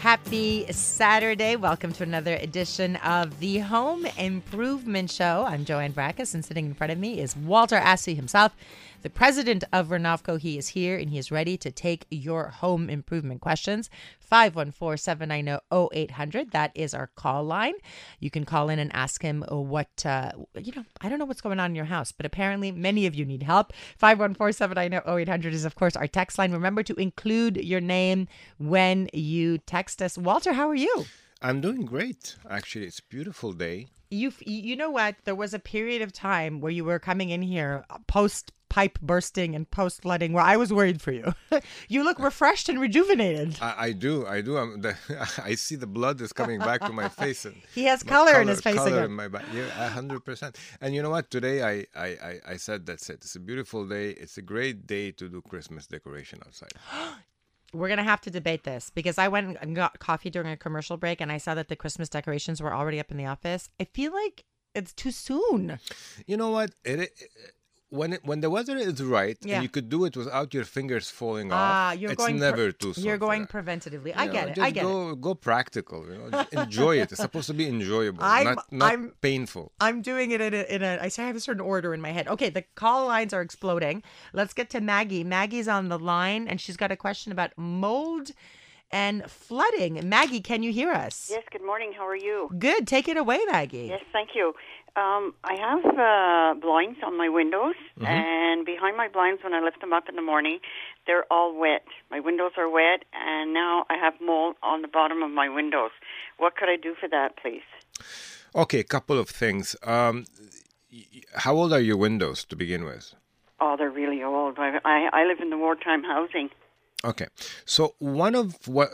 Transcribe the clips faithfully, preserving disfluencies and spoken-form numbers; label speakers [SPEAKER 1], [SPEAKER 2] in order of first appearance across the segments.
[SPEAKER 1] Happy Saturday. Welcome to another edition of the Home Improvement Show. I'm Joanne Brackus, and sitting in front of me is Walter Assey himself, the president of Renovco. He is here, and he is ready to take your home improvement questions. five one four, seven nine zero, zero eight hundred. That is our call line. You can call in and ask him what, uh, you know, I don't know what's going on in your house, but apparently many of you need help. five one four, seven nine zero, zero eight hundred is, of course, our text line. Remember to include your name when you text us. Walter, how are you?
[SPEAKER 2] I'm doing great. Actually, it's a beautiful day.
[SPEAKER 1] You you know what? There was a period of time where you were coming in here post pipe bursting and post flooding where I was worried for you. You look refreshed and rejuvenated.
[SPEAKER 2] I, I do. I do. I'm the, I see the blood is coming back to my face. And
[SPEAKER 1] he has color, color in his face
[SPEAKER 2] color
[SPEAKER 1] again.
[SPEAKER 2] In my back. Yeah, one hundred percent. And you know what? Today I, I, I, I said that's it. It's a beautiful day. It's a great day to do Christmas decoration outside.
[SPEAKER 1] We're going to have to debate this because I went and got coffee during a commercial break and I saw that the Christmas decorations were already up in the office. I feel like it's too soon.
[SPEAKER 2] You know what? It, it when it, when the weather is right
[SPEAKER 1] yeah.
[SPEAKER 2] and you could do it without your fingers falling
[SPEAKER 1] ah,
[SPEAKER 2] off,
[SPEAKER 1] you're
[SPEAKER 2] it's
[SPEAKER 1] going
[SPEAKER 2] never
[SPEAKER 1] pre-
[SPEAKER 2] too soon.
[SPEAKER 1] You're going preventatively. I
[SPEAKER 2] you
[SPEAKER 1] get
[SPEAKER 2] know,
[SPEAKER 1] it.
[SPEAKER 2] Just
[SPEAKER 1] I get
[SPEAKER 2] go,
[SPEAKER 1] it.
[SPEAKER 2] Go practical. You know, just enjoy it. It's supposed to be enjoyable,
[SPEAKER 1] I'm,
[SPEAKER 2] not not
[SPEAKER 1] I'm,
[SPEAKER 2] painful.
[SPEAKER 1] I'm doing it in a, in a. I say I have a certain order in my head. Okay, the call lines are exploding. Let's get to Maggie. Maggie's on the line, and she's got a question about mold and flooding. Maggie, can you hear us?
[SPEAKER 3] Yes, good morning. How are you?
[SPEAKER 1] Good. Take it away, Maggie.
[SPEAKER 3] Yes, thank you. Um, I have uh, blinds on my windows, mm-hmm. and behind my blinds, when I lift them up in the morning, they're all wet. My windows are wet, and now I have mold on the bottom of my windows. What could I do for that, please?
[SPEAKER 2] Okay, a couple of things. Um, how old are your windows to begin with?
[SPEAKER 3] Oh, they're really old. I, I, I live in the wartime housing.
[SPEAKER 2] Okay, so one of what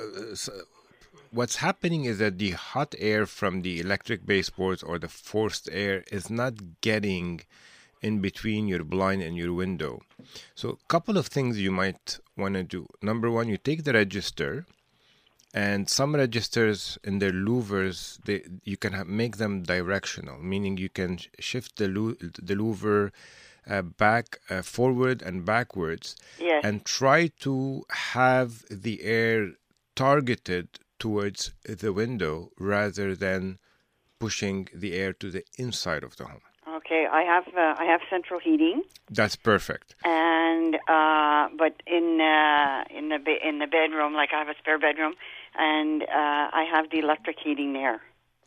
[SPEAKER 2] what's happening is that the hot air from the electric baseboards or the forced air is not getting in between your blind and your window. So a couple of things you might want to do. Number one, you take the register, and some registers in their louvers, they you can have, make them directional, meaning you can shift the lou- the louver Uh, back, uh, forward and backwards,
[SPEAKER 3] yes.
[SPEAKER 2] and try to have the air targeted towards the window rather than pushing the air to the inside of the home.
[SPEAKER 3] Okay, I have uh, I have central heating.
[SPEAKER 2] That's perfect.
[SPEAKER 3] And uh, but in uh, in the be- in the bedroom, like I have a spare bedroom, and uh, I have the electric heating there.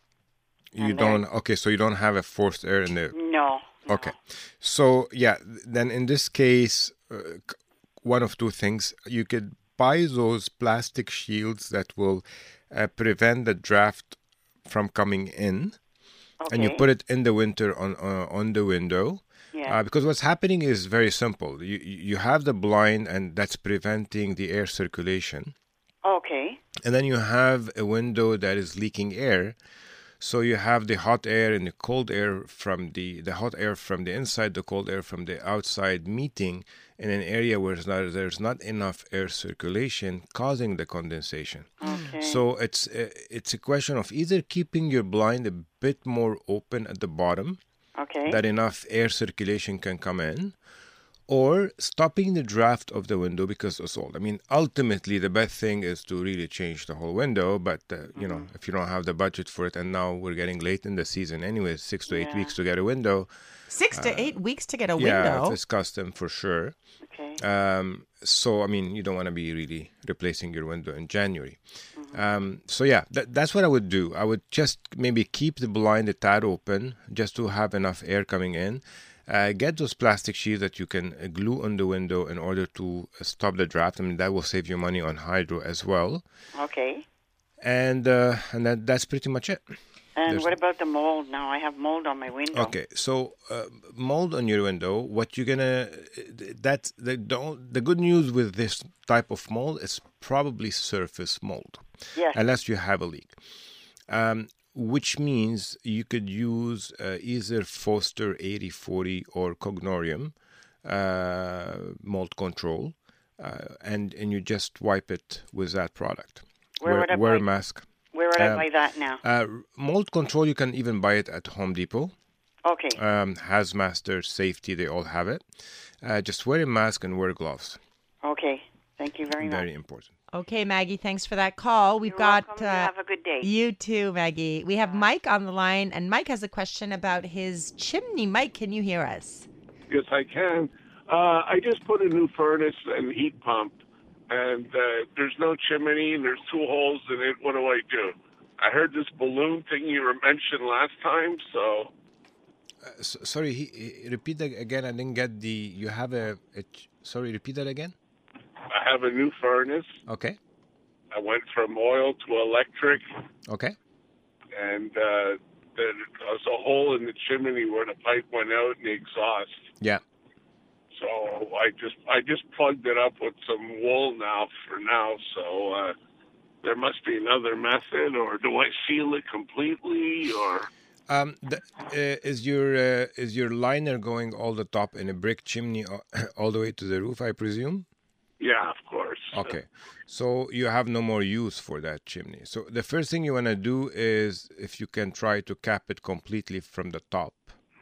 [SPEAKER 2] You don't. Okay, so you don't have a forced air in there.
[SPEAKER 3] No.
[SPEAKER 2] Okay, so yeah, then in this case, uh, one of two things. You could buy those plastic shields that will uh, prevent the draft from coming in,
[SPEAKER 3] okay.
[SPEAKER 2] and you put it in the winter on uh, on the window.
[SPEAKER 3] Yeah.
[SPEAKER 2] Uh, because what's happening is very simple. You you have the blind, and that's preventing the air circulation.
[SPEAKER 3] Okay.
[SPEAKER 2] And then you have a window that is leaking air. So you have the hot air and the cold air from the, the hot air from the inside, the cold air from the outside meeting in an area where there's not, there's not enough air circulation, causing the condensation.
[SPEAKER 3] Okay.
[SPEAKER 2] So it's uh, it's a question of either keeping your blind a bit more open at the bottom,
[SPEAKER 3] okay.
[SPEAKER 2] that enough air circulation can come in, or stopping the draft of the window because it's old. I mean, ultimately, the best thing is to really change the whole window. But, uh, you mm-hmm. know, if you don't have the budget for it, and now we're getting late in the season anyway, six to eight
[SPEAKER 3] yeah.
[SPEAKER 2] weeks to get a window.
[SPEAKER 1] Six uh, to eight weeks to get a
[SPEAKER 2] yeah,
[SPEAKER 1] window?
[SPEAKER 2] Yeah, it's custom for sure.
[SPEAKER 3] Okay.
[SPEAKER 2] Um, so, I mean, you don't want to be really replacing your window in January. Mm-hmm. Um, so, yeah, that, that's what I would do. I would just maybe keep the blind a tad open just to have enough air coming in. Uh, get those plastic sheets that you can uh, glue on the window in order to uh, stop the draft. I mean, that will save you money on hydro as well.
[SPEAKER 3] Okay.
[SPEAKER 2] And uh, and that, that's pretty much it.
[SPEAKER 3] And
[SPEAKER 2] There's
[SPEAKER 3] what about the mold now? I have mold on my window.
[SPEAKER 2] Okay, so uh, mold on your window, what you're going to... That's the, the, the good news with this type of mold is probably surface mold.
[SPEAKER 3] Yes.
[SPEAKER 2] Unless you have a leak. Um which means you could use uh, either Foster eighty forty or Cognorium uh, mold control, uh, and and you just wipe it with that product.
[SPEAKER 3] Where
[SPEAKER 2] wear,
[SPEAKER 3] would I
[SPEAKER 2] wear
[SPEAKER 3] buy,
[SPEAKER 2] a mask.
[SPEAKER 3] Where would
[SPEAKER 2] um,
[SPEAKER 3] I buy that now?
[SPEAKER 2] Uh, mold control, you can even buy it at Home Depot.
[SPEAKER 3] Okay.
[SPEAKER 2] Um, Hazmaster, Safety, they all have it. Uh, just wear a mask and wear gloves.
[SPEAKER 3] Okay. Thank you very much.
[SPEAKER 2] Very important.
[SPEAKER 1] Okay, Maggie, thanks for that call. We've
[SPEAKER 3] You're
[SPEAKER 1] got
[SPEAKER 3] welcome. You
[SPEAKER 1] uh,
[SPEAKER 3] have a good day.
[SPEAKER 1] you too, Maggie. We have Mike on the line, and Mike has a question about his chimney. Mike, can you hear us?
[SPEAKER 4] Yes, I can. Uh, I just put a new furnace and heat pump, and uh, there's no chimney, and there's two holes in it. What do I do? I heard this balloon thing you were mentioned last time, so...
[SPEAKER 2] Uh, so, sorry, he, he, repeat that again. I didn't get the... You have a, a... Sorry, repeat that again?
[SPEAKER 4] I have a new furnace.
[SPEAKER 2] Okay.
[SPEAKER 4] I went from oil to electric,
[SPEAKER 2] Okay.
[SPEAKER 4] and uh, there was a hole in the chimney where the pipe went out in the exhaust.
[SPEAKER 2] Yeah.
[SPEAKER 4] So I just I just plugged it up with some wool now for now. So uh, there must be another method, or do I seal it completely, or?
[SPEAKER 2] Um, the, uh, is your uh, is your liner going all the top in a brick chimney all, all the way to the roof, I presume?
[SPEAKER 4] Yeah, of course.
[SPEAKER 2] Okay. So you have no more use for that chimney. So the first thing you want to do is, if you can, try to cap it completely from the top.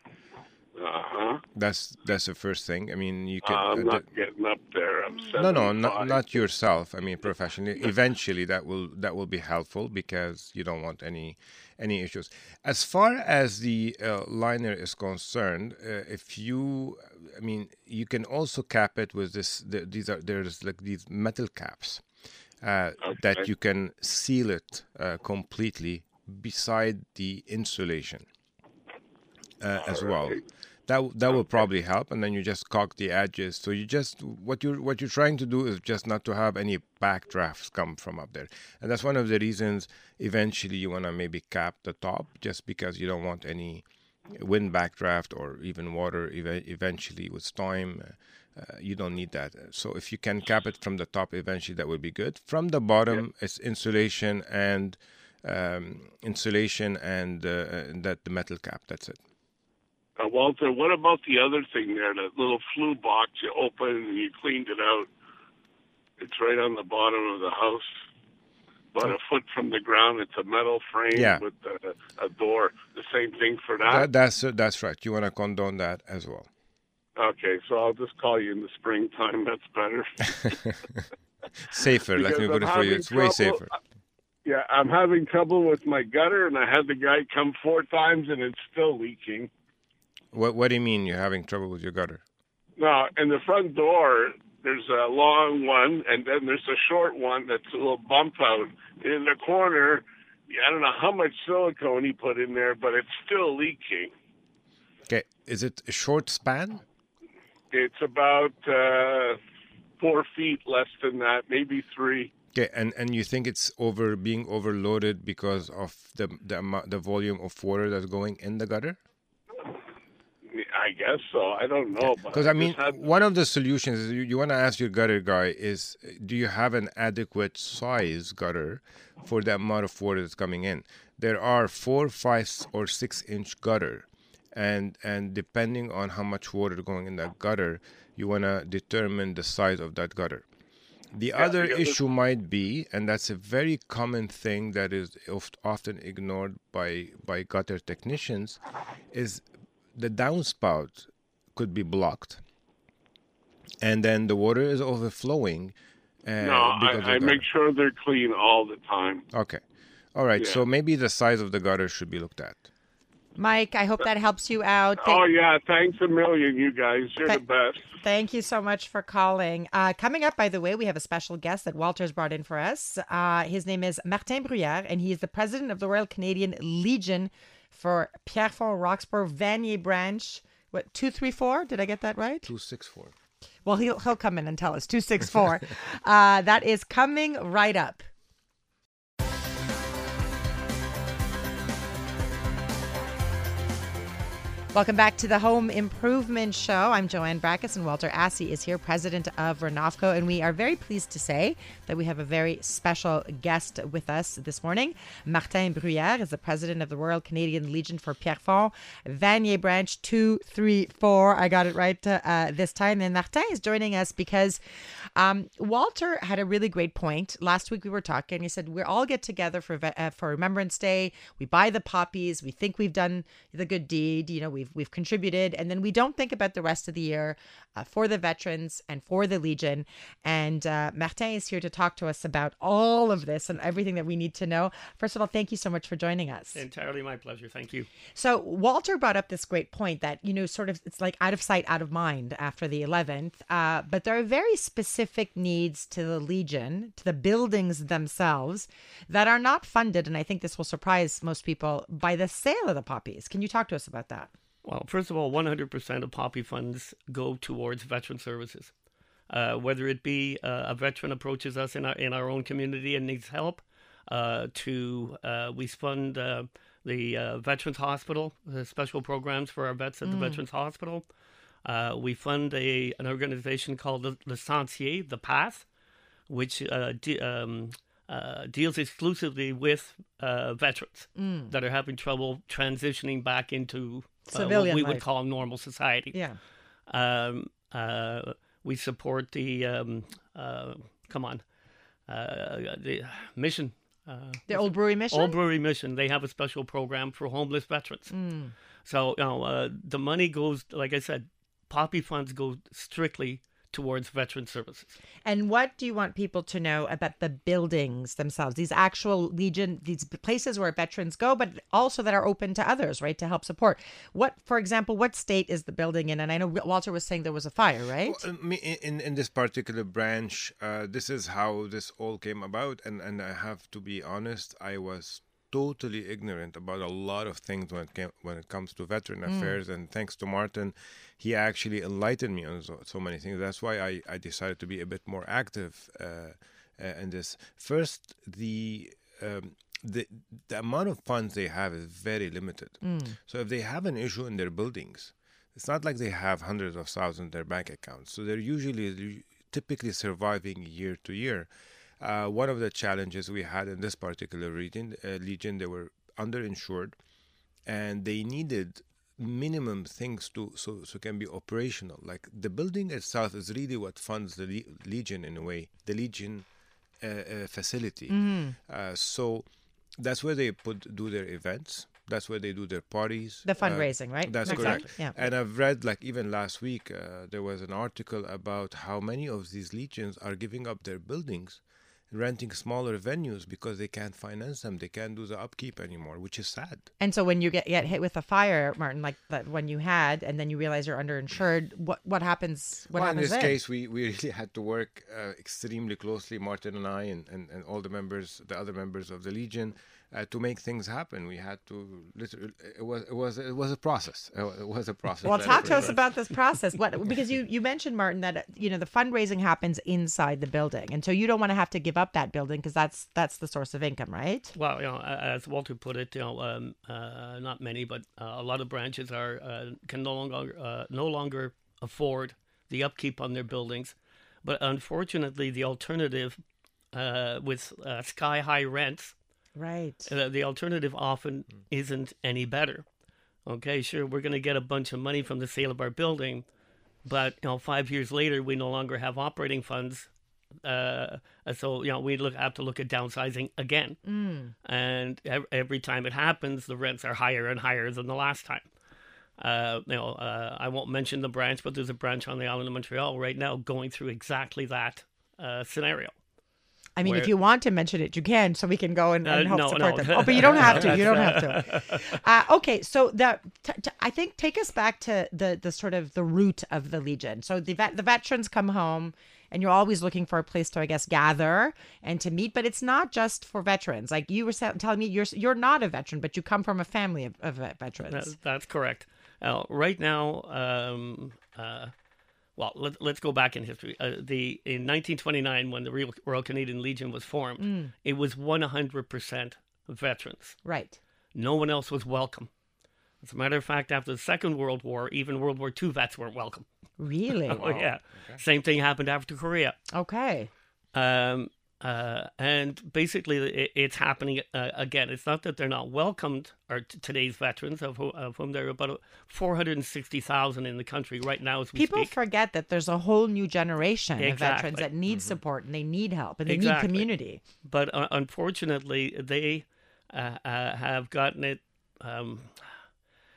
[SPEAKER 4] Uh-huh.
[SPEAKER 2] That's that's the first thing. I mean, you can.
[SPEAKER 4] Uh, I'm
[SPEAKER 2] uh,
[SPEAKER 4] not getting up there. I'm
[SPEAKER 2] no, no, not
[SPEAKER 4] seventy-five.
[SPEAKER 2] not yourself. I mean, professionally. Eventually, that will that will be helpful because you don't want any any issues. As far as the uh, liner is concerned, uh, if you, I mean, you can also cap it with this. The, these are there's like these metal caps uh,
[SPEAKER 4] Okay.
[SPEAKER 2] that you can seal it uh, completely beside the insulation uh, as well.
[SPEAKER 4] right.
[SPEAKER 2] That that will probably help, and then you just caulk the edges. So you just what you what you're trying to do is just not to have any backdrafts come from up there, and that's one of the reasons. Eventually, you want to maybe cap the top, just because you don't want any wind backdraft or even water. Ev- eventually, with time, uh, uh, you don't need that. So if you can cap it from the top, eventually that would be good. From the bottom, it's insulation and um, insulation and uh, uh, that the metal cap. That's it.
[SPEAKER 4] Uh, Walter, what about the other thing there, that little flue box you open and you cleaned it out? It's right on the bottom of the house, about a foot from the ground. It's a metal frame
[SPEAKER 2] Yeah.
[SPEAKER 4] with a, a door. The same thing for that?
[SPEAKER 2] That, that's uh, that's right. You want to condone that as well.
[SPEAKER 4] Okay, so I'll just call you in the springtime. That's better.
[SPEAKER 2] Safer. Let me
[SPEAKER 4] Because
[SPEAKER 2] put
[SPEAKER 4] I'm
[SPEAKER 2] it for you.
[SPEAKER 4] having
[SPEAKER 2] It's way
[SPEAKER 4] trouble-
[SPEAKER 2] safer.
[SPEAKER 4] Yeah, I'm having trouble with my gutter, and I had the guy come four times, and it's still leaking.
[SPEAKER 2] What What do you mean you're having trouble with your gutter?
[SPEAKER 4] No, in the front door, there's a long one, and then there's a short one that's a little bump out. In the corner, I don't know how much silicone he put in there, but it's still leaking.
[SPEAKER 2] Okay, is it a short span?
[SPEAKER 4] It's about uh, four feet, less than that, maybe three.
[SPEAKER 2] Okay, and, and you think it's over being overloaded because of the the amount, the volume of water that's going in the gutter?
[SPEAKER 4] I guess so. I don't know.
[SPEAKER 2] Because I mean, one of the solutions is you, you want to ask your gutter guy is, do you have an adequate size gutter for the amount of water that's coming in? There are four, five, or six inch gutter, and and depending on how much water is going in that gutter, you want to determine the size of that gutter. The
[SPEAKER 4] Yeah,
[SPEAKER 2] other
[SPEAKER 4] because
[SPEAKER 2] issue might be, and that's a very common thing that is oft, often ignored by by gutter technicians, is the downspout could be blocked, and then the water is overflowing. Uh,
[SPEAKER 4] No,
[SPEAKER 2] because of
[SPEAKER 4] I, I
[SPEAKER 2] the
[SPEAKER 4] make
[SPEAKER 2] gutter.
[SPEAKER 4] sure they're clean all the time.
[SPEAKER 2] Okay, all right.
[SPEAKER 4] Yeah.
[SPEAKER 2] So maybe the size of the gutter should be looked at.
[SPEAKER 1] Mike, I hope that helps you out.
[SPEAKER 4] Oh, yeah. Thanks a million, you guys. You're
[SPEAKER 1] Th-
[SPEAKER 4] the best.
[SPEAKER 1] Thank you so much for calling. Uh, coming up, by the way, we have a special guest that Walter's brought in for us. Uh, his name is Martin Bruyère, and he is the president of the Royal Canadian Legion for Pierrefonds Roxburgh Vanier branch. What, two three four? Did I get that right?
[SPEAKER 2] Two six four.
[SPEAKER 1] Well, he'll, he'll come in and tell us. two six four. uh, that is coming right up. Welcome back to the Home Improvement Show. I'm Joanne Brackus, and Walter Assey is here, president of Renofco, and we are very pleased to say that we have a very special guest with us this morning. Martin Bruyère is the president of the Royal Canadian Legion for Pierrefonds Vanier branch two three four. I got it right uh, uh, this time. And Martin is joining us because um, Walter had a really great point. Last week we were talking. He said we all get together for uh, for Remembrance Day. We buy the poppies. We think we've done the good deed. You know, we've we've we've contributed, and then we don't think about the rest of the year uh, for the veterans and for the Legion. And uh, Martin is here to talk to us about all of this and everything that we need to know. First of all, thank you so much for joining us.
[SPEAKER 5] Entirely my pleasure. Thank you.
[SPEAKER 1] So Walter brought up this great point that, you know, sort of it's like out of sight, out of mind after the eleventh. Uh, but there are very specific needs to the Legion, to the buildings themselves, that are not funded. And I think this will surprise most people by the sale of the poppies. Can you talk to us about that?
[SPEAKER 5] Well, first of all, one hundred percent of poppy funds go towards veteran services. Uh, whether it be uh, a veteran approaches us in our in our own community and needs help, uh, to uh, we fund uh, the uh, Veterans Hospital, the special programs for our vets at the mm. Veterans Hospital. Uh, we fund a an organization called the, the Sentier, the Path, which uh, de- um, uh, deals exclusively with uh, veterans mm. that are having trouble transitioning back into uh, what we life. would call normal society.
[SPEAKER 1] Yeah.
[SPEAKER 5] Um, uh, we support the um, uh, come on uh, the mission. Uh,
[SPEAKER 1] the Old Brewery Mission?
[SPEAKER 5] Old Brewery Mission. They have a special program for homeless veterans. Mm. So, you know, uh, the money goes, like I said, poppy funds go strictly towards veteran services.
[SPEAKER 1] And what do you want people to know about the buildings themselves? These actual Legion, these places where veterans go, but also that are open to others, right, to help support. What, for example, what state is the building in? And I know Walter was saying there was a fire, right?
[SPEAKER 2] Well, in, in this particular branch, uh, this is how this all came about. And, and I have to be honest, I was totally ignorant about a lot of things when it came, when it comes to veteran mm. affairs, and thanks to Martin, he actually enlightened me on so, so many things. That's why I, I decided to be a bit more active uh, uh, in this. First, the um, the the amount of funds they have is very limited. Mm. So if they have an issue in their buildings, it's not like they have hundreds of thousands in their bank accounts. So they're usually typically surviving year to year. Uh, one of the challenges we had in this particular region, uh, Legion, they were underinsured, and they needed minimum things to so so can be operational. Like the building itself is really what funds the Le- Legion in a way, the Legion uh, uh, facility. Mm-hmm. Uh, so that's where they put do their events. That's where they do their parties.
[SPEAKER 1] The fundraising, uh, right?
[SPEAKER 2] That's
[SPEAKER 1] exactly.
[SPEAKER 2] correct.
[SPEAKER 1] Yeah.
[SPEAKER 2] And I've read, like even last week, uh, there was an article about how many of these Legions are giving up their buildings, renting smaller venues because they can't finance them. They can't do the upkeep anymore, which is sad.
[SPEAKER 1] And so when you get, get hit with a fire, Martin, like that one you had, and then you realize you're underinsured, what what happens? What
[SPEAKER 2] well,
[SPEAKER 1] happens
[SPEAKER 2] in this
[SPEAKER 1] then?
[SPEAKER 2] case, we, we really had to work uh, extremely closely, Martin and I, and, and, and all the members, the other members of the Legion, uh, to make things happen. We had to literally. It was it was it was a process. It was a process.
[SPEAKER 1] Well, talk to us about this process. What because you you mentioned, Martin, that you know the fundraising happens inside the building, and so you don't want to have to give up that building because that's that's the source of income, right?
[SPEAKER 5] Well, you know, as Walter put it, you know, um, uh, not many, but uh, a lot of branches are uh, can no longer uh, no longer afford the upkeep on their buildings, but unfortunately, the alternative uh, with uh, sky high rents.
[SPEAKER 1] Right.
[SPEAKER 5] Uh, the alternative often isn't any better. Okay, sure, we're going to get a bunch of money from the sale of our building, but you know, five years later, we no longer have operating funds. Uh, so you know, we look have to look at downsizing again. Mm. And ev- every time it happens, the rents are higher and higher than the last time. Uh, you know, uh, I won't mention the branch, but there's a branch on the island of Montreal right now going through exactly that uh, scenario.
[SPEAKER 1] I mean,
[SPEAKER 5] Where,
[SPEAKER 1] if you want to mention it, you can, so we can go and, and
[SPEAKER 5] uh,
[SPEAKER 1] help
[SPEAKER 5] no,
[SPEAKER 1] support
[SPEAKER 5] no.
[SPEAKER 1] them. Oh, but you don't have to. You don't have to. Uh, okay, so the t- t- I think take us back to the the sort of the root of the Legion. So the vet, the veterans come home, and you're always looking for a place to, I guess, gather and to meet. But it's not just for veterans. Like you were telling me, you're you're not a veteran, but you come from a family of, of veterans.
[SPEAKER 5] That, that's correct. Uh, right now. Um, uh, Well, let, let's go back in history. Uh, the in nineteen twenty-nine, when the Real, Royal Canadian Legion was formed, mm. it was one hundred percent veterans.
[SPEAKER 1] Right.
[SPEAKER 5] No one else was welcome. As a matter of fact, after the Second World War, even World War Two vets weren't welcome.
[SPEAKER 1] Really?
[SPEAKER 5] Oh,
[SPEAKER 1] wow.
[SPEAKER 5] yeah.
[SPEAKER 2] Okay.
[SPEAKER 5] Same thing happened after Korea.
[SPEAKER 1] Okay.
[SPEAKER 5] Um, uh, and basically, it, it's happening uh, again. It's not that they're not welcomed, or t- today's veterans, of, who, of whom there are about four hundred sixty thousand in the country right now as we
[SPEAKER 1] People
[SPEAKER 5] speak.
[SPEAKER 1] forget that there's a whole new generation
[SPEAKER 5] Exactly.
[SPEAKER 1] of veterans that need mm-hmm. support and they need help and they
[SPEAKER 5] exactly.
[SPEAKER 1] need community.
[SPEAKER 5] But uh, unfortunately, they uh, uh, have gotten it. Um,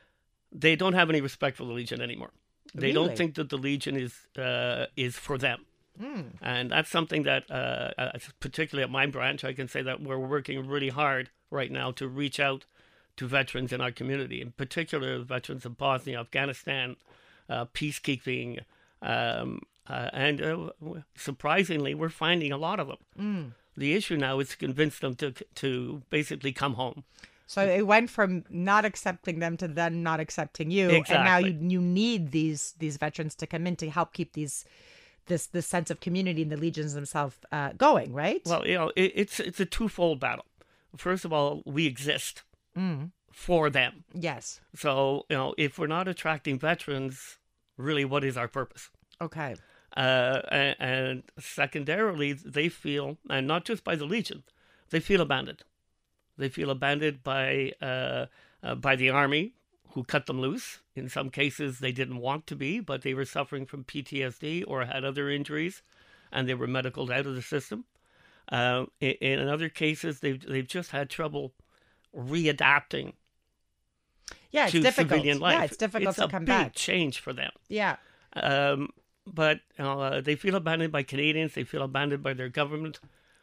[SPEAKER 5] they don't have any respect for the Legion anymore. They
[SPEAKER 1] Really?
[SPEAKER 5] don't think that the Legion is uh, is for them.
[SPEAKER 1] Mm.
[SPEAKER 5] And that's something that, uh, uh, particularly at my branch, I can say that we're working really hard right now to reach out to veterans in our community, in particular veterans of Bosnia, Afghanistan, uh, peacekeeping, um, uh, and uh, surprisingly, we're finding a lot of them.
[SPEAKER 1] Mm.
[SPEAKER 5] The issue now is to convince them to to basically come home.
[SPEAKER 1] So it went from not accepting them to then not accepting you, and now
[SPEAKER 5] Exactly.
[SPEAKER 1] you you need these these veterans to come in to help keep these this this sense of community and the legions themselves uh, going, right?
[SPEAKER 5] Well, you know, it, it's it's a twofold battle. First of all, we exist
[SPEAKER 1] Mm.
[SPEAKER 5] for them.
[SPEAKER 1] Yes.
[SPEAKER 5] So, you know, if we're not attracting veterans, really, what is our purpose?
[SPEAKER 1] Okay.
[SPEAKER 5] Uh, and, and secondarily, they feel, and not just by the Legion, they feel abandoned. They feel abandoned by uh, uh, by the Army, who cut them loose. In some cases, they didn't want to be, but they were suffering from P T S D or had other injuries, and they were medicaled out of the system. Uh, in, in other cases, they've they've just had trouble readapting
[SPEAKER 1] Yeah, it's
[SPEAKER 5] to
[SPEAKER 1] difficult.
[SPEAKER 5] civilian life.
[SPEAKER 1] Yeah, it's difficult
[SPEAKER 5] it's
[SPEAKER 1] to
[SPEAKER 5] a
[SPEAKER 1] come
[SPEAKER 5] big
[SPEAKER 1] back.
[SPEAKER 5] change for them.
[SPEAKER 1] Yeah.
[SPEAKER 5] Um, but you know, uh, they feel abandoned by Canadians. They feel abandoned by their government,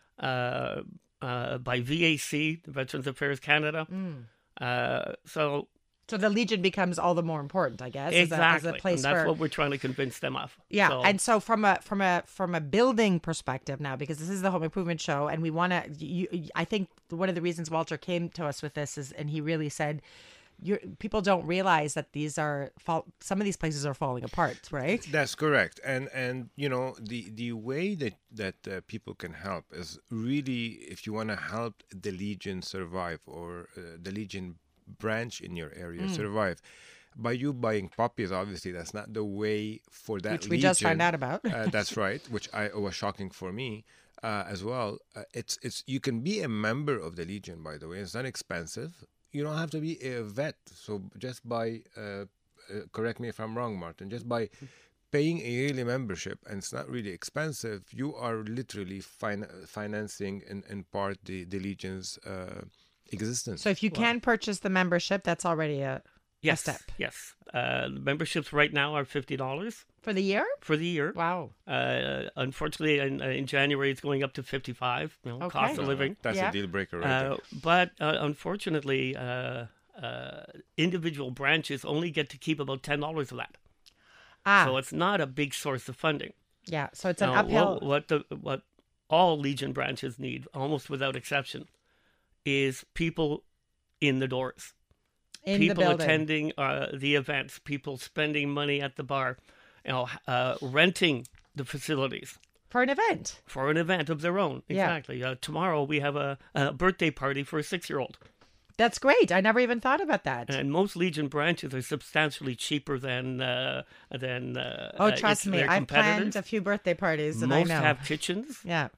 [SPEAKER 5] uh, uh, by V A C, Veterans Affairs Canada.
[SPEAKER 1] Mm.
[SPEAKER 5] Uh, so
[SPEAKER 1] So the Legion becomes all the more important, I guess, as a,
[SPEAKER 5] exactly,
[SPEAKER 1] as a place
[SPEAKER 5] and that's
[SPEAKER 1] for.
[SPEAKER 5] what we're trying to convince them of.
[SPEAKER 1] Yeah,
[SPEAKER 5] So,
[SPEAKER 1] and so from a from a from a building perspective now, because this is the Home Improvement Show, and we want to. I think one of the reasons Walter came to us with this is, and he really said, you're, people don't realize that these are fall, some of these places are falling apart, right?
[SPEAKER 2] That's correct, and and you know the the way that that uh, people can help is really, if you want to help the Legion survive, or uh, the Legion branch in your area
[SPEAKER 1] Mm.
[SPEAKER 2] survive, by you buying puppies. Obviously, that's not the way for that.
[SPEAKER 1] Which we just
[SPEAKER 2] Legion.
[SPEAKER 1] found out about.
[SPEAKER 2] uh, that's right, which I was shocking for me uh, as well. Uh, it's it's you can be a member of the Legion, by the way. It's not expensive. You don't have to be a vet. So just by, uh, uh, correct me if I'm wrong, Martin, just by paying a yearly membership, and it's not really expensive, you are literally fin- financing in, in part the, the Legion's uh, existence.
[SPEAKER 1] So if you can purchase the membership, that's already a,
[SPEAKER 5] yes,
[SPEAKER 1] a step
[SPEAKER 5] yes. Uh, the memberships right now are fifty dollars
[SPEAKER 1] for the year.
[SPEAKER 5] for the year.
[SPEAKER 1] Wow.
[SPEAKER 5] Uh, unfortunately, in, in January, it's going up to fifty-five. You know,
[SPEAKER 1] Okay.
[SPEAKER 5] cost of living.
[SPEAKER 2] That's
[SPEAKER 1] Yeah.
[SPEAKER 2] a deal breaker right
[SPEAKER 5] Uh,
[SPEAKER 2] there.
[SPEAKER 5] but uh, unfortunately, uh, uh, individual branches only get to keep about ten dollars of that.
[SPEAKER 1] Ah,
[SPEAKER 5] So it's not a big source of funding.
[SPEAKER 1] yeah. So it's an
[SPEAKER 5] Now,
[SPEAKER 1] uphill.
[SPEAKER 5] What, what, the, what all Legion branches need, almost without exception, is people in the doors.
[SPEAKER 1] in the
[SPEAKER 5] people
[SPEAKER 1] building.
[SPEAKER 5] attending uh, the events, people spending money at the bar, you know, uh, renting the facilities
[SPEAKER 1] for an event.
[SPEAKER 5] for an event of their own.
[SPEAKER 1] Yeah.
[SPEAKER 5] Exactly. Uh, tomorrow we have a, a birthday party for a six-year-old.
[SPEAKER 1] That's great. I never even thought about that.
[SPEAKER 5] And most Legion branches are substantially cheaper than uh, than. Uh,
[SPEAKER 1] oh,
[SPEAKER 5] uh,
[SPEAKER 1] trust
[SPEAKER 5] its-
[SPEAKER 1] me,
[SPEAKER 5] their
[SPEAKER 1] I've planned
[SPEAKER 5] competitors.
[SPEAKER 1] a few birthday parties, and
[SPEAKER 5] Most
[SPEAKER 1] I know.
[SPEAKER 5] have kitchens,
[SPEAKER 1] Yeah.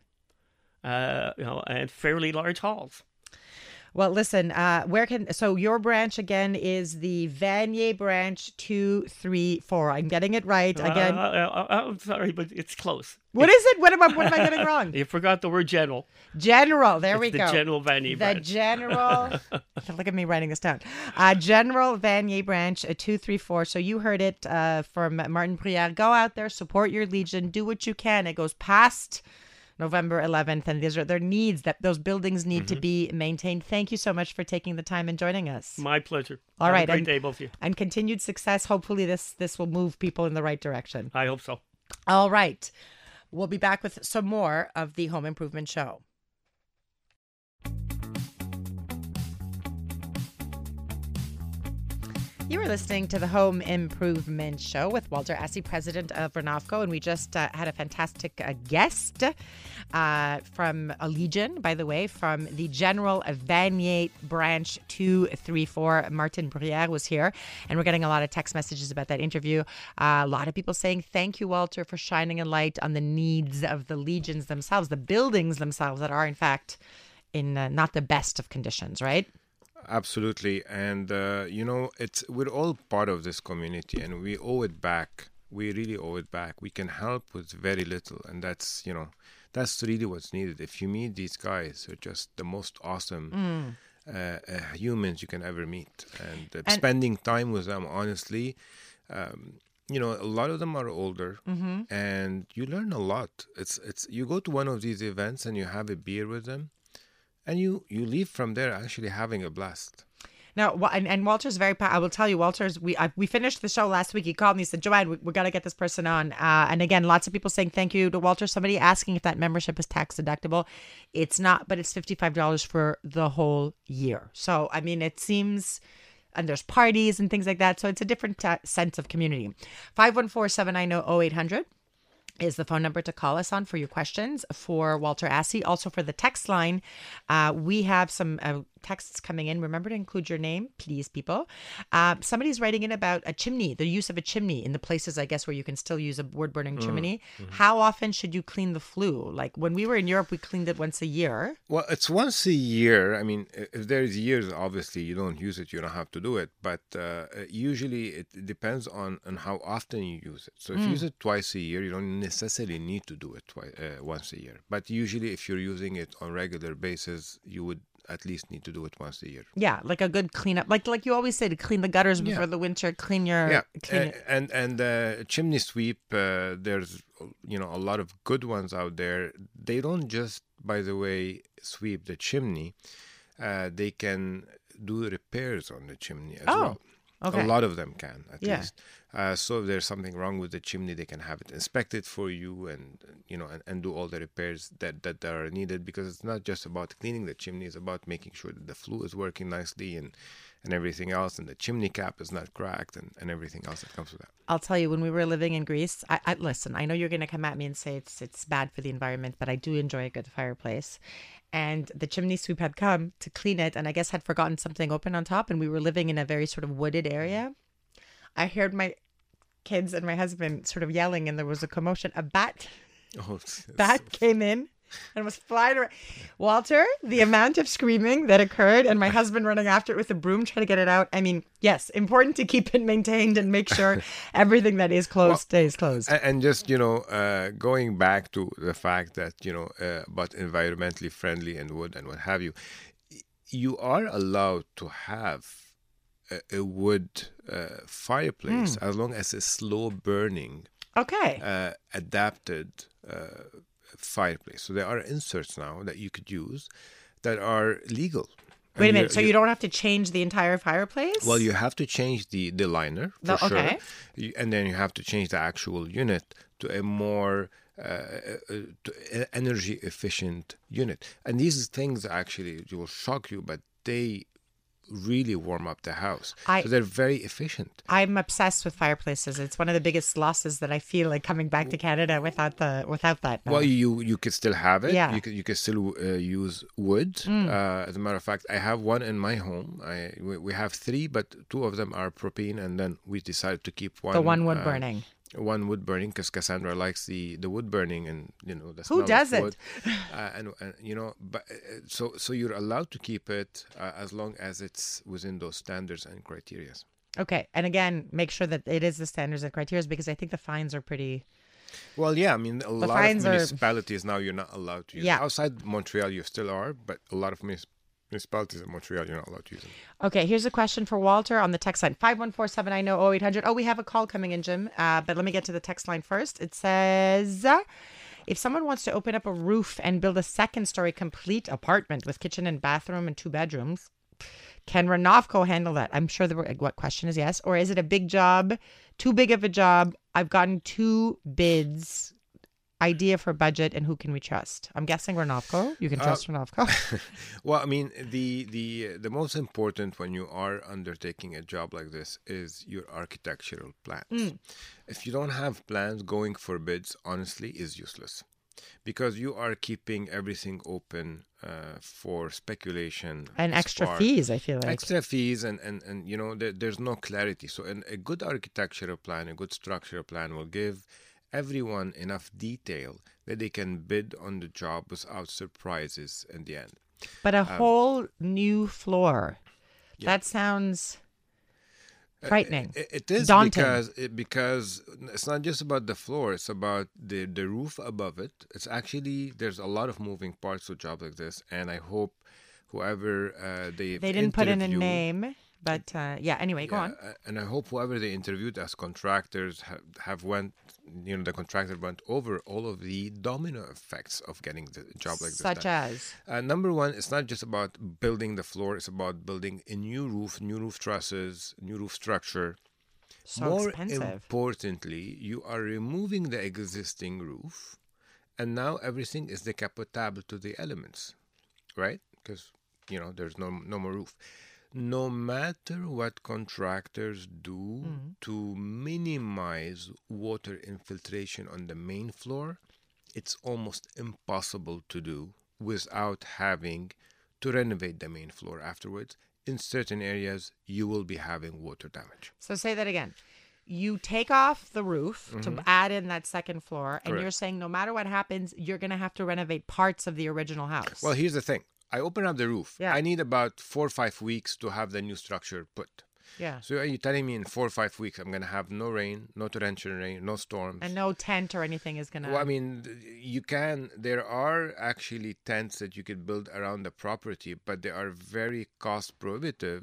[SPEAKER 5] uh, you know, and fairly large halls.
[SPEAKER 1] Well, listen, uh, where can, so your branch again is the Vanier branch two three four. I'm getting it right again.
[SPEAKER 5] Uh, uh, uh, I'm sorry, but it's close.
[SPEAKER 1] What is it? What am I, what am I getting wrong?
[SPEAKER 5] You forgot the word general.
[SPEAKER 1] General. There
[SPEAKER 5] It's
[SPEAKER 1] we
[SPEAKER 5] the
[SPEAKER 1] go.
[SPEAKER 5] General Vanier
[SPEAKER 1] The
[SPEAKER 5] branch.
[SPEAKER 1] General. Look at me writing this down. Uh, General Vanier branch uh, two three four. So you heard it uh, from Martin Briere. Go out there, support your Legion, do what you can. It goes past November eleventh, and these are their needs, that those buildings need
[SPEAKER 5] Mm-hmm.
[SPEAKER 1] to be maintained. Thank you so much for taking the time and joining us.
[SPEAKER 5] My pleasure.
[SPEAKER 1] All
[SPEAKER 5] Have
[SPEAKER 1] right,
[SPEAKER 5] a great
[SPEAKER 1] and-
[SPEAKER 5] day, both of you.
[SPEAKER 1] And continued success. Hopefully this this will move people in the right direction.
[SPEAKER 5] I hope so.
[SPEAKER 1] All right. We'll be back with some more of the Home Improvement Show. You were listening to the Home Improvement Show with Walter Assey, president of Renofco, and we just uh, had a fantastic uh, guest uh, from a Legion, by the way, from the General Vanier Branch two three four. Martin Briere was here, and we're getting a lot of text messages about that interview. Uh, a lot of people saying, thank you, Walter, for shining a light on the needs of the Legions themselves, the buildings themselves that are, in fact, in uh, not the best of conditions, right?
[SPEAKER 2] Absolutely, and uh, you know, it's we're all part of this community, and we owe it back. We really owe it back. We can help with very little, and that's you know, that's really what's needed. If you meet these guys, they're just the most awesome uh, uh, humans you can ever meet. And, uh,
[SPEAKER 1] And-
[SPEAKER 2] spending time with them, honestly, um, you know, a lot of them are older,
[SPEAKER 1] Mm-hmm.
[SPEAKER 2] and you learn a lot. It's it's you go to one of these events and you have a beer with them, and you you leave from there actually having a blast.
[SPEAKER 1] Now, Wa- and, and Walter's very. pa- I will tell you, Walter's. We I, we finished the show last week. He called me. He said, "Joanne, we, we got to get this person on." Uh, and again, lots of people saying thank you to Walter. Somebody asking if that membership is tax deductible. It's not, but it's fifty five dollars for the whole year. So I mean, it seems. And there's parties and things like that. So it's a different uh, sense of community. five one four, seven nine zero, zero eight hundred is the phone number to call us on for your questions for Walter Assey. Also for the text line, uh, we have some uh, texts coming in. Remember to include your name, please, people. Uh, somebody's writing in about a chimney, the use of a chimney in the places, I guess, where you can still use a wood-burning chimney.
[SPEAKER 2] Mm-hmm.
[SPEAKER 1] How often should you clean the flue? Like when we were in Europe, we cleaned it once a year.
[SPEAKER 2] Well, it's once a year. I mean, i- if there's years, obviously you don't use it, you don't have to do it. But uh, usually it depends on, on how often you use it. So if you use it twice a year, you don't necessarily need to do it twice, uh, once a year. But usually if you're using it on regular basis, you would at least need to do it once a year.
[SPEAKER 1] Yeah, like a good cleanup. Like like you always say, to clean the gutters before
[SPEAKER 2] Yeah.
[SPEAKER 1] the winter, clean your...
[SPEAKER 2] Yeah,
[SPEAKER 1] Clean
[SPEAKER 2] uh,
[SPEAKER 1] it.
[SPEAKER 2] and and uh, chimney sweep. Uh, there's you know a lot of good ones out there. They don't just, by the way, sweep the chimney. Uh, they can do repairs on the chimney as
[SPEAKER 1] Oh,
[SPEAKER 2] well.
[SPEAKER 1] okay.
[SPEAKER 2] A lot of them can, at
[SPEAKER 1] Yeah.
[SPEAKER 2] least. Uh, so if there's something wrong with the chimney, they can have it inspected for you, and you know, and, and do all the repairs that, that are needed. Because it's not just about cleaning the chimney; it's about making sure that the flue is working nicely and and everything else, and the chimney cap is not cracked, and, and everything else that comes with that.
[SPEAKER 1] I'll tell you, when we were living in Greece, I, I listen. I know you're going to come at me and say it's it's bad for the environment, but I do enjoy a good fireplace. And the chimney sweep had come to clean it, and I guess had forgotten something open on top. And we were living in a very sort of wooded area. I heard my kids and my husband sort of yelling, and there was a commotion. A bat
[SPEAKER 2] Oh, it's- it's
[SPEAKER 1] bat
[SPEAKER 2] so-
[SPEAKER 1] came in and was flying around. Walter, the amount of screaming that occurred, and my husband running after it with a broom trying to get it out. I mean, yes, important to keep it maintained and make sure everything that is closed stays closed.
[SPEAKER 2] A- And just, you know, uh, going back to the fact that, you know, uh, about environmentally friendly and wood and what have you, y- you are allowed to have a, a wood uh, fireplace as long as it's slow burning,
[SPEAKER 1] Okay.
[SPEAKER 2] uh, adapted uh, fireplace. So there are inserts now that you could use that are legal.
[SPEAKER 1] Wait a
[SPEAKER 2] And
[SPEAKER 1] minute.
[SPEAKER 2] you're-
[SPEAKER 1] So you don't have to change the entire fireplace?
[SPEAKER 2] Well, you have to change the, the liner for
[SPEAKER 1] The-
[SPEAKER 2] sure,
[SPEAKER 1] okay.
[SPEAKER 2] You- and then you have to change the actual unit to a more uh, uh, to a- energy efficient unit. And these things actually will shock you, but they really warm up the house.
[SPEAKER 1] I-
[SPEAKER 2] so they're very efficient.
[SPEAKER 1] I'm obsessed with fireplaces. It's one of the biggest losses that I feel like coming back to Canada without the without that. now.
[SPEAKER 2] Well, you you could still have it.
[SPEAKER 1] Yeah.
[SPEAKER 2] You could you could still uh, use wood. Uh, as a matter of fact, I have one in my home. I we, we have three, but two of them are propane, and then we decided to keep one.
[SPEAKER 1] the one wood
[SPEAKER 2] uh,
[SPEAKER 1] burning.
[SPEAKER 2] One wood burning because Cassandra likes the, the wood burning and you know the
[SPEAKER 1] Who
[SPEAKER 2] smell
[SPEAKER 1] doesn't?
[SPEAKER 2] of wood. uh, and, and you know, but uh, so so you're allowed to keep it uh, as long as it's within those standards and criteria.
[SPEAKER 1] Okay. And again, make sure that it is the standards and criteria because I think the fines are pretty.
[SPEAKER 2] Well, yeah, I mean a lot
[SPEAKER 1] fines
[SPEAKER 2] of
[SPEAKER 1] are-
[SPEAKER 2] municipalities now you're not allowed to use.
[SPEAKER 1] Yeah.
[SPEAKER 2] it. Outside Montreal, you still are, but a lot of munis- municipalities in Montreal you're not allowed to use them.
[SPEAKER 1] Okay, here's a question for Walter on the text line five one four, seven nine zero, zero eight hundred. Oh, we have a call coming in, Jim. Uh, but let me get to the text line first. It says uh, if someone wants to open up a roof and build a second story complete apartment with kitchen and bathroom and two bedrooms, can Renovco handle that? I'm sure the what question is yes. Or is it a big job, too big of a job? I've gotten two bids. Idea for budget and who can we trust? I'm guessing Renovco. You can trust Renovco.
[SPEAKER 2] Well, I mean, the the the most important when you are undertaking a job like this is your architectural plans. If you don't have plans, going for bids honestly is useless, because you are keeping everything open uh, for speculation
[SPEAKER 1] And extra
[SPEAKER 2] spark.
[SPEAKER 1] fees, I feel like.
[SPEAKER 2] Extra fees and and and you know there, there's no clarity. So, an, a good architectural plan, a good structural plan will give everyone enough detail that they can bid on the job without surprises in the end.
[SPEAKER 1] But
[SPEAKER 2] Um,
[SPEAKER 1] a whole new floor. That sounds frightening.
[SPEAKER 2] It, it is
[SPEAKER 1] Daunting.
[SPEAKER 2] because it, because it's not just about the floor; it's about the the roof above it. It's actually there's a lot of moving parts to a job like this, and I hope whoever uh, they
[SPEAKER 1] They didn't put in a
[SPEAKER 2] interviewed-
[SPEAKER 1] name, but uh, yeah. Anyway, go
[SPEAKER 2] Yeah,
[SPEAKER 1] on.
[SPEAKER 2] uh, and I hope whoever they interviewed as contractors have, have went, you know, the contractor went over all of the domino effects of getting the job like
[SPEAKER 1] Such
[SPEAKER 2] this done.
[SPEAKER 1] as
[SPEAKER 2] Uh, number one, it's not just about building the floor; it's about building a new roof, new roof trusses, new roof structure.
[SPEAKER 1] so
[SPEAKER 2] More
[SPEAKER 1] expensive.
[SPEAKER 2] importantly, you are removing the existing roof, and now everything is decapotable to the elements, right? Because you know there's no no more roof. No matter what contractors do to minimize water infiltration on the main floor, it's almost impossible to do without having to renovate the main floor afterwards. In certain areas, you will be having water damage.
[SPEAKER 1] So say that again. You take off the roof to add in that second floor, and
[SPEAKER 2] Correct.
[SPEAKER 1] you're saying no matter what happens, you're going to have to renovate parts of the original house.
[SPEAKER 2] Well, here's the thing. I open up the roof.
[SPEAKER 1] Yeah.
[SPEAKER 2] I need about four or five weeks to have the new structure put.
[SPEAKER 1] yeah.
[SPEAKER 2] So are you telling me in four or five weeks I'm going to have no rain, no torrential rain, no storms?
[SPEAKER 1] And no tent or anything is going to.
[SPEAKER 2] Well, I mean, th- you can. There are actually tents that you could build around the property, but they are very cost prohibitive.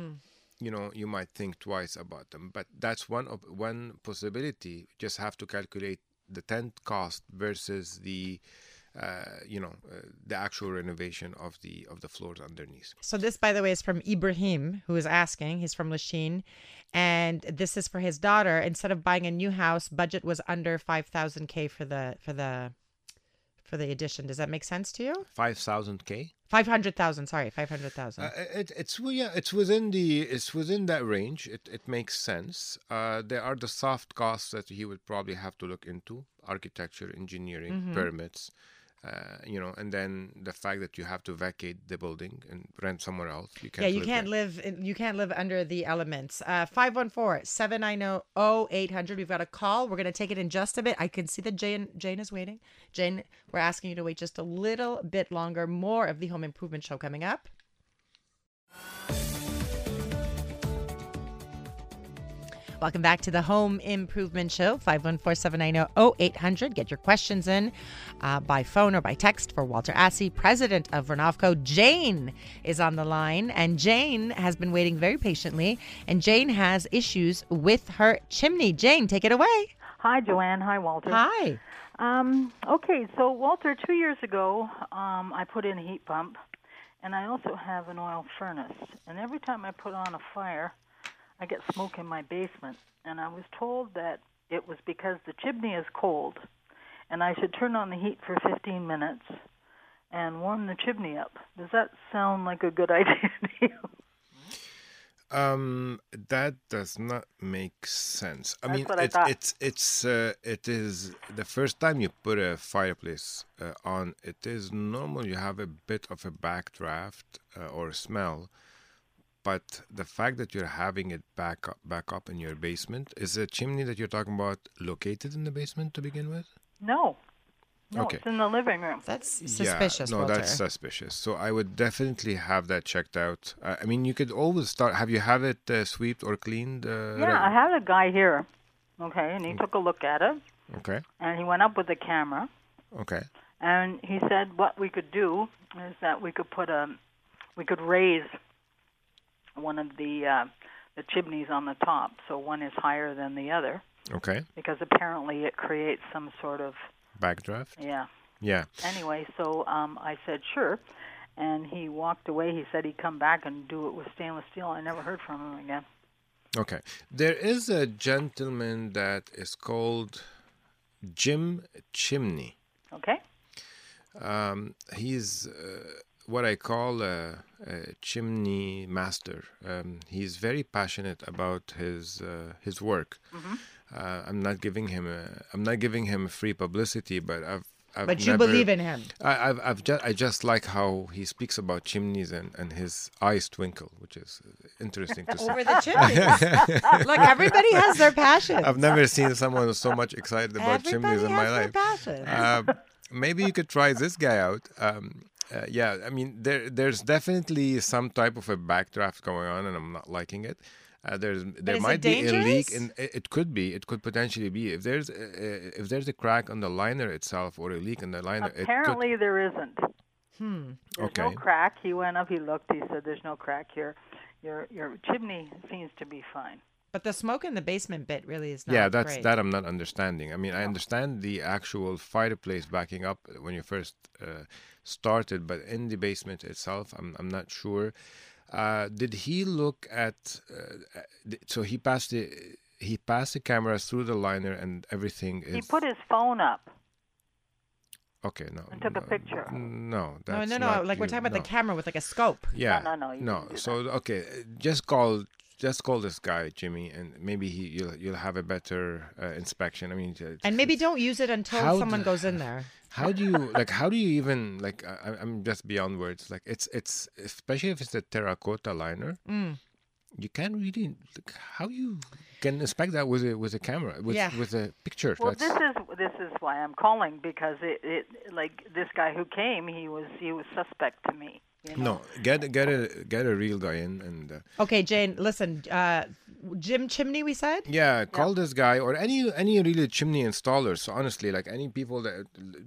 [SPEAKER 2] You know, you might think twice about them. But that's one of one possibility. Just have to calculate the tent cost versus the, uh, you know, uh, the actual renovation of the of the floors underneath.
[SPEAKER 1] So this, by the way, is from Ibrahim, who is asking. He's from Lachine, and this is for his daughter. Instead of buying a new house, budget was under five thousand k for the for the for the addition. Does that make sense to you?
[SPEAKER 2] Five thousand k.
[SPEAKER 1] Five hundred thousand. Sorry, five hundred thousand.
[SPEAKER 2] Uh, it, it's well, yeah, it's within the it's within that range. It it makes sense. Uh, there are the soft costs that he would probably have to look into: architecture, engineering, permits. Uh, you know, and then the fact that you have to vacate the building and rent somewhere else. You can't
[SPEAKER 1] Yeah, you
[SPEAKER 2] live
[SPEAKER 1] can't
[SPEAKER 2] there.
[SPEAKER 1] live. in- You can't live under the elements. Uh, five one four seven nine zero oh eight hundred. We've got a call. We're gonna take it in just a bit. I can see that Jane Jane is waiting. Jane, we're asking you to wait just a little bit longer. More of the Home Improvement Show coming up. Welcome back to the Home Improvement Show, five one four seven nine zero oh eight hundred. Get your questions in uh, by phone or by text for Walter Assey, president of Vernovco. Jane is on the line, and Jane has been waiting very patiently, and Jane has issues with her chimney. Jane, take it away.
[SPEAKER 6] Hi, Joanne. Hi, Walter.
[SPEAKER 1] Hi.
[SPEAKER 6] Um, okay, so Walter, two years ago, um, I put in a heat pump, and I also have an oil furnace. And every time I put on a fire, I get smoke in my basement. And I was told that it was because the chimney is cold, and I should turn on the heat for fifteen minutes and warm the chimney up. Does that sound like a good idea to you?
[SPEAKER 2] Um, that does not make sense. I
[SPEAKER 6] That's
[SPEAKER 2] mean,
[SPEAKER 6] what I
[SPEAKER 2] it's
[SPEAKER 6] thought.
[SPEAKER 2] it's it's uh, it is the first time you put a fireplace uh, on. It is normal. You have a bit of a backdraft uh, or smell, but the fact that you're having it back up, back up in your basement, is the chimney that you're talking about located in the basement to begin with?
[SPEAKER 6] No. No,
[SPEAKER 2] Okay.
[SPEAKER 6] it's in the living room.
[SPEAKER 1] That's suspicious,
[SPEAKER 2] Yeah, no,
[SPEAKER 1] Walter.
[SPEAKER 2] that's suspicious. So I would definitely have that checked out. Uh, I mean, you could always start. Have you had it uh, swept or cleaned? Uh,
[SPEAKER 6] Yeah,
[SPEAKER 2] right-
[SPEAKER 6] I had a guy here, okay, and he took a look at it,
[SPEAKER 2] Okay.
[SPEAKER 6] and he went up with a camera,
[SPEAKER 2] Okay.
[SPEAKER 6] and he said what we could do is that we could put a, we could raise one of the uh, the chimneys on the top, so one is higher than the other,
[SPEAKER 2] Okay.
[SPEAKER 6] because apparently it creates some sort of,
[SPEAKER 2] Backdraft.
[SPEAKER 6] yeah.
[SPEAKER 2] Yeah.
[SPEAKER 6] Anyway, so um, I said sure, and he walked away. He said he'd come back and do it with stainless steel. I never heard from him again.
[SPEAKER 2] Okay. There is a gentleman that is called Jim Chimney.
[SPEAKER 6] Okay.
[SPEAKER 2] Um, he's uh, what I call a, a chimney master. Um, he's very passionate about his uh, his work. Uh, I'm not giving him a I'm not giving him free publicity, but I've. I've
[SPEAKER 1] But you
[SPEAKER 2] never-
[SPEAKER 1] believe in him.
[SPEAKER 2] I, I've I've just I just like how he speaks about chimneys and, and his eyes twinkle, which is interesting to see.
[SPEAKER 1] Over the chimneys. Look, everybody has their passion.
[SPEAKER 2] I've never seen someone so much excited about
[SPEAKER 1] Everybody
[SPEAKER 2] chimneys in
[SPEAKER 1] has
[SPEAKER 2] my
[SPEAKER 1] their
[SPEAKER 2] life.
[SPEAKER 1] passion.
[SPEAKER 2] Uh, maybe you could try this guy out. Um, uh, yeah, I mean, there there's definitely some type of a backdraft going on, and I'm not liking it. Uh, there's there
[SPEAKER 1] is it
[SPEAKER 2] might be a leak,
[SPEAKER 1] dangerous?
[SPEAKER 2] and it, it could be, it could potentially be. If there's a, a- if there's a crack on the liner itself or a leak in the liner, it could.
[SPEAKER 6] Apparently there isn't. Hmm. There's
[SPEAKER 2] Okay.
[SPEAKER 6] no crack. He went up. He looked. He said, "There's no crack here. Your your chimney seems to be fine."
[SPEAKER 1] But the smoke in the basement bit really is not
[SPEAKER 2] Yeah, that's
[SPEAKER 1] great.
[SPEAKER 2] that I'm not understanding. I mean, I understand the actual fireplace backing up when you first uh, started, but in the basement itself, I'm I'm not sure. Uh, did he look at? Uh, th- so he passed the he passed the cameras through the liner and everything is
[SPEAKER 6] He put his phone up
[SPEAKER 2] okay. No,
[SPEAKER 6] and took
[SPEAKER 2] no,
[SPEAKER 6] a picture.
[SPEAKER 2] No,
[SPEAKER 1] no,
[SPEAKER 2] that's
[SPEAKER 1] no, no.
[SPEAKER 2] not
[SPEAKER 1] Like we're
[SPEAKER 2] you,
[SPEAKER 1] talking about
[SPEAKER 2] no.
[SPEAKER 1] the camera with like a scope.
[SPEAKER 2] Yeah,
[SPEAKER 6] No, no, no, you
[SPEAKER 2] no.
[SPEAKER 6] didn't do
[SPEAKER 2] So okay, just call just call this guy Jimmy, and maybe he you'll you'll have a better uh, inspection. I mean, it's-
[SPEAKER 1] And maybe
[SPEAKER 2] it's-
[SPEAKER 1] don't use it until
[SPEAKER 2] How
[SPEAKER 1] someone
[SPEAKER 2] d-
[SPEAKER 1] goes in there.
[SPEAKER 2] How do you like? How do you even like? I, I'm just beyond words. Like it's it's especially if it's a terracotta liner.
[SPEAKER 1] Mm.
[SPEAKER 2] You can't really. Like, how you can inspect that with a with a camera with
[SPEAKER 1] Yeah.
[SPEAKER 2] with a picture?
[SPEAKER 6] Well,
[SPEAKER 2] That's,
[SPEAKER 6] this is this is why I'm calling, because it, it like this guy who came, he was he was suspect to me. You know?
[SPEAKER 2] no, get get a get a real guy in and. Uh,
[SPEAKER 1] Okay, Jane, listen. Uh, Jim Chimney, we said?
[SPEAKER 2] Yeah, call this guy or any any really chimney installers. So honestly, like any people that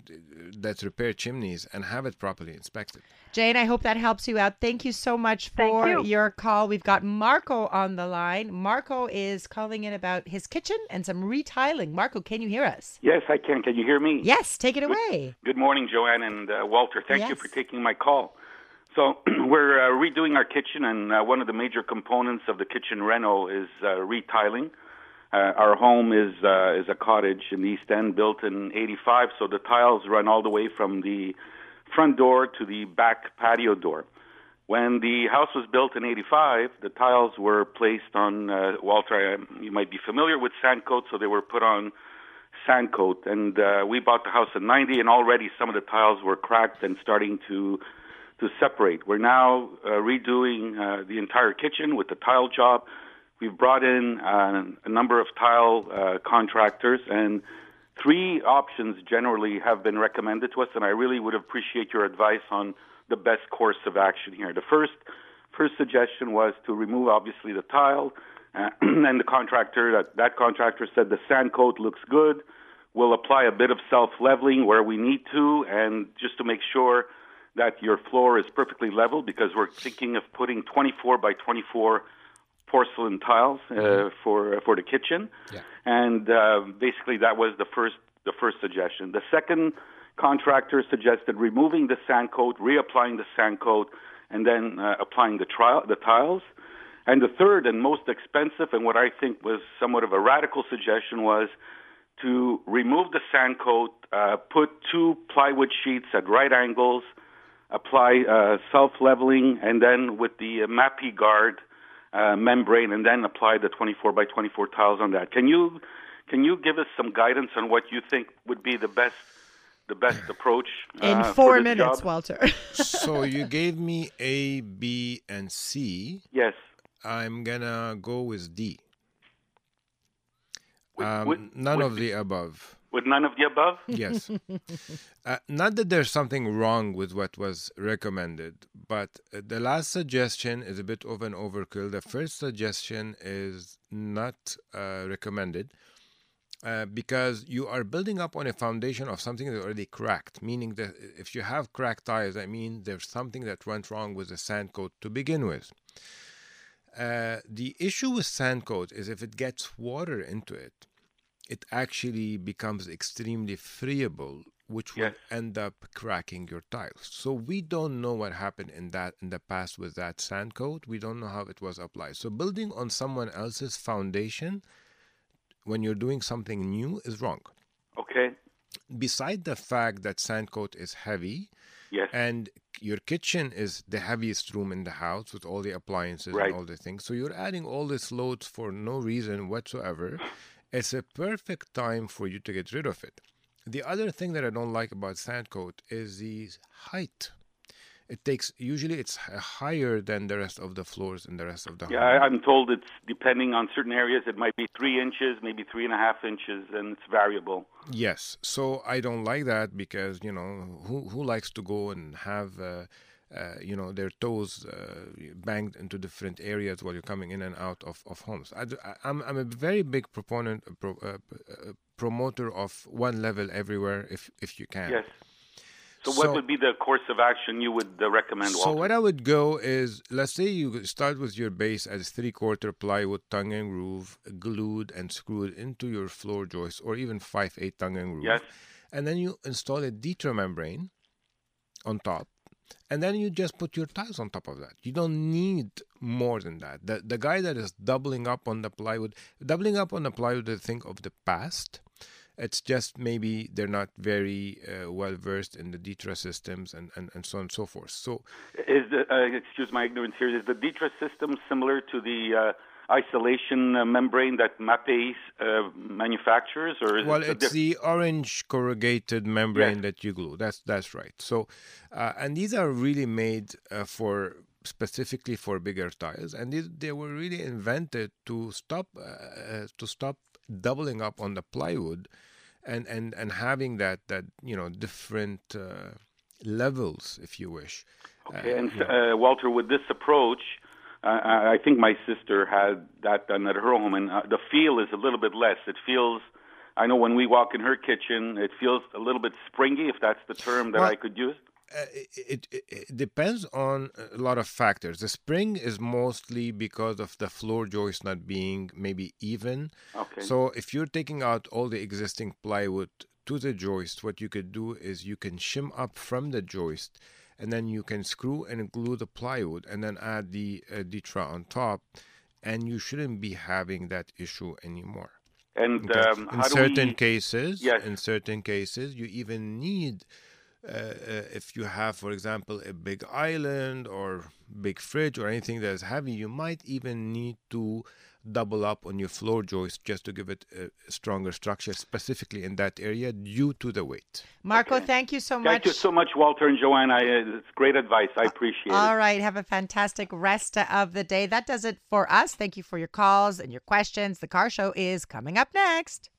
[SPEAKER 2] that repair chimneys and have it properly inspected.
[SPEAKER 1] Jane, I hope that helps you out. Thank you so much
[SPEAKER 6] Thank
[SPEAKER 1] for
[SPEAKER 6] you.
[SPEAKER 1] your call. We've got Marco on the line. Marco is calling in about his kitchen and some retiling. Marco, can you hear us?
[SPEAKER 7] Yes, I can. Can you hear me?
[SPEAKER 1] Yes, take it away.
[SPEAKER 7] Good morning, Joanne and uh, Walter. Thank you
[SPEAKER 1] Yes.
[SPEAKER 7] for taking my call. So we're uh, redoing our kitchen, and uh, one of the major components of the kitchen reno is uh, retiling. Uh, our home is uh, is a cottage in the East End, built in eighty-five, so the tiles run all the way from the front door to the back patio door. When the house was built in eighty-five, the tiles were placed on, uh, Walter, uh, you might be familiar with sand coat, so they were put on sand coat. And uh, we bought the house in ninety, and already some of the tiles were cracked and starting to to separate. We're now uh, redoing uh, the entire kitchen with the tile job. We've brought in uh, a number of tile uh, contractors, and three options generally have been recommended to us, and I really would appreciate your advice on the best course of action here. The first first suggestion was to remove, obviously, the tile, uh, and the contractor, that, that contractor said the sand coat looks good. We'll apply a bit of self-leveling where we need to, and just to make sure that your floor is perfectly level, because we're thinking of putting twenty-four by twenty-four porcelain tiles uh, for for the kitchen.
[SPEAKER 2] Yeah.
[SPEAKER 7] And uh, basically that was the first the first suggestion. The second contractor suggested removing the sand coat, reapplying the sand coat, and then uh, applying the, tri- the tiles. And the third and most expensive, and what I think was somewhat of a radical suggestion, was to remove the sand coat, uh, put two plywood sheets at right angles, apply uh, self-leveling, and then with the uh, Mappy Guard uh, membrane, and then apply the twenty-four by twenty-four tiles on that. Can you can you give us some guidance on what you think would be the best the best approach uh,
[SPEAKER 1] In
[SPEAKER 7] for
[SPEAKER 1] four
[SPEAKER 7] this
[SPEAKER 1] minutes,
[SPEAKER 7] job?
[SPEAKER 1] Walter.
[SPEAKER 2] So you gave me A, B, and C.
[SPEAKER 7] Yes.
[SPEAKER 2] I'm gonna go with D.
[SPEAKER 7] With-
[SPEAKER 2] Um,
[SPEAKER 7] with-
[SPEAKER 2] none
[SPEAKER 7] with
[SPEAKER 2] of the above.
[SPEAKER 7] With none of the above?
[SPEAKER 2] Yes. uh, not that there's something wrong with what was recommended, but uh, the last suggestion is a bit of an overkill. The first suggestion is not uh, recommended uh, because you are building up on a foundation of something that already cracked, meaning that if you have cracked tiles, I mean there's something that went wrong with the sand coat to begin with. Uh, the issue with sand coat is if it gets water into it, it actually becomes extremely friable, which will
[SPEAKER 7] Yes.
[SPEAKER 2] end up cracking your tiles. So we don't know what happened in that in the past with that sand coat. We don't know how it was applied. So building on someone else's foundation when you're doing something new is wrong.
[SPEAKER 7] Okay.
[SPEAKER 2] Beside the fact that sand coat is heavy,
[SPEAKER 7] Yes.
[SPEAKER 2] and your kitchen is the heaviest room in the house with all the appliances
[SPEAKER 7] Right.
[SPEAKER 2] and all the things. So you're adding all this loads for no reason whatsoever. It's a perfect time for you to get rid of it. The other thing that I don't like about sand coat is the height. It takes, usually it's h- higher than the rest of the floors in the rest of the
[SPEAKER 7] Yeah,
[SPEAKER 2] home.
[SPEAKER 7] I, I'm told it's depending on certain areas. It might be three inches, maybe three and a half inches, and it's variable.
[SPEAKER 2] Yes, so I don't like that because, you know, who who likes to go and have, uh, uh, you know, their toes uh, banged into different areas while you're coming in and out of, of homes. I do, I, I'm I'm a very big proponent, pro, uh, uh, promoter of one level everywhere if if you can.
[SPEAKER 7] Yes. So what would be the course of action you would uh, recommend, Walter?
[SPEAKER 2] So what I would go is, let's say you start with your base as three-quarter plywood tongue and groove, glued and screwed into your floor joist, or even five eighths tongue and groove.
[SPEAKER 7] Yes.
[SPEAKER 2] And then you install a Ditra membrane on top. And then you just put your tiles on top of that. You don't need more than that. The, the guy that is doubling up on the plywood, doubling up on the plywood, I think of the past. It's just maybe they're not very uh, well versed in the Ditra systems and, and, and so on and so forth. So,
[SPEAKER 7] is the, uh, excuse my ignorance here, is the Ditra system similar to the uh, isolation uh, membrane that Mapei uh, manufactures, or is
[SPEAKER 2] well,
[SPEAKER 7] it
[SPEAKER 2] it's the orange corrugated membrane
[SPEAKER 7] yes.
[SPEAKER 2] that you glue. That's that's right. So, uh, and these are really made uh, for specifically for bigger tiles, and these, they were really invented to stop uh, to stop. doubling up on the plywood and, and, and having that, that, you know, different uh, levels, if you wish.
[SPEAKER 7] Okay,
[SPEAKER 2] uh,
[SPEAKER 7] and
[SPEAKER 2] yeah.
[SPEAKER 7] uh, Walter, with this approach, uh, I think my sister had that done at her home, and uh, the feel is a little bit less. It feels, I know when we walk in her kitchen, it feels a little bit springy, if that's the term that
[SPEAKER 2] well,
[SPEAKER 7] I could use.
[SPEAKER 2] Uh, it, it, it depends on a lot of factors. The spring is mostly because of the floor joist not being maybe even.
[SPEAKER 7] Okay.
[SPEAKER 2] So if you're taking out all the existing plywood to the joist, what you could do is you can shim up from the joist, and then you can screw and glue the plywood and then add the uh, Ditra on top, and you shouldn't be having that issue anymore.
[SPEAKER 7] And
[SPEAKER 2] okay.
[SPEAKER 7] um,
[SPEAKER 2] in
[SPEAKER 7] how
[SPEAKER 2] certain
[SPEAKER 7] do we...
[SPEAKER 2] cases,
[SPEAKER 7] yes.
[SPEAKER 2] in certain cases, you even need. Uh, uh, if you have, for example, a big island or big fridge or anything that is heavy, you might even need to double up on your floor joist just to give it a stronger structure, specifically in that area due to the weight.
[SPEAKER 1] Marco,
[SPEAKER 7] okay.
[SPEAKER 1] thank you so much.
[SPEAKER 7] Thank you so much, Walter and Joanne. I, uh, it's great advice. I appreciate
[SPEAKER 1] All
[SPEAKER 7] it.
[SPEAKER 1] All right. Have a fantastic rest of the day. That does it for us. Thank you for your calls and your questions. The Car Show is coming up next.